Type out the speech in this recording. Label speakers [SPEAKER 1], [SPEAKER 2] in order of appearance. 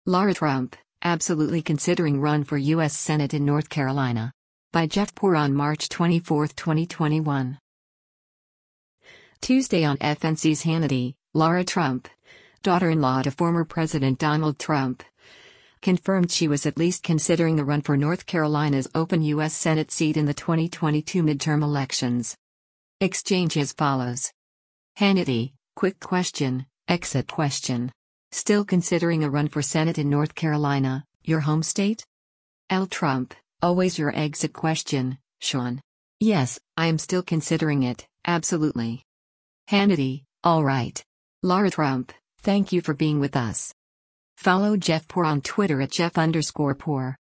[SPEAKER 1] Lara Trump, absolutely considering run for U.S. Senate in North Carolina. By Jeff Poor on March 24, 2021. Tuesday on FNC's Hannity, Lara Trump, daughter-in-law to former President Donald Trump, confirmed she was at least considering the run for North Carolina's open U.S. Senate seat in the 2022 midterm elections. Exchange as follows. Hannity, quick question, exit question. Still considering a run for Senate in North Carolina, your home state? L. Trump, always your exit question, Sean. Yes, I am still considering it, absolutely. Hannity, all right. Lara Trump, thank you for being with us. Follow Jeff Poor on Twitter at Jeff_Poor.